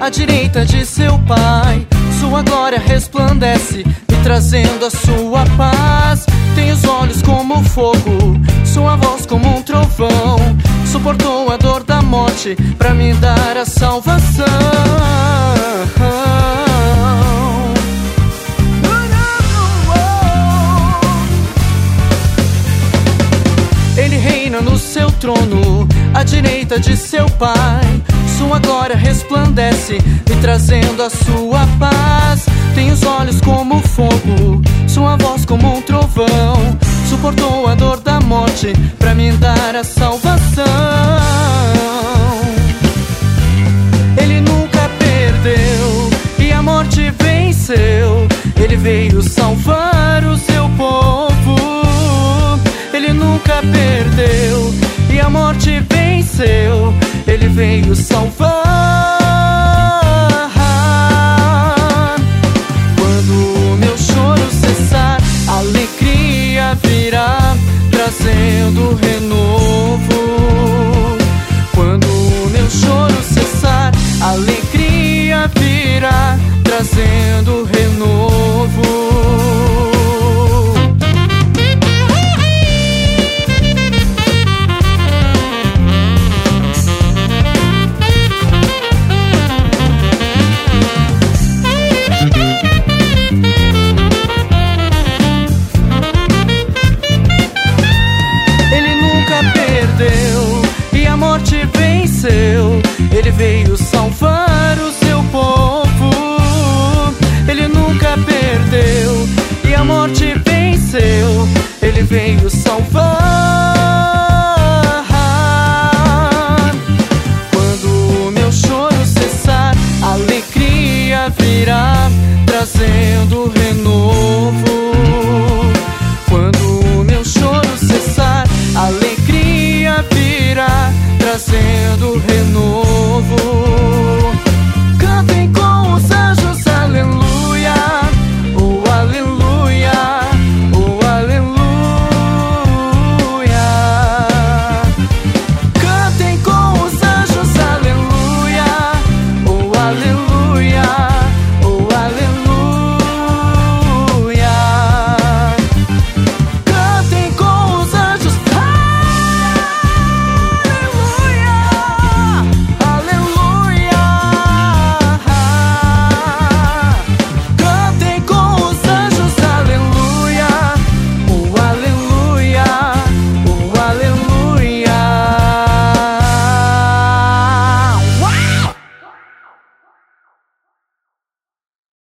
à direita de seu Pai. Sua glória resplandece, me trazendo a sua paz. Tem os olhos como fogo, sua voz como um trovão. Suportou a dor da morte pra me dar a salvação. Ele reina no seu trono, à direita de seu Pai. Sua glória resplandece, me trazendo a sua paz. Tem os olhos como fogo, sua voz como um trovão. Suportou a dor da morte pra me dar a salvação. Ele nunca perdeu e a morte venceu. Ele veio salvar o seu povo. Ele nunca perdeu e a morte venceu. Ele veio salvar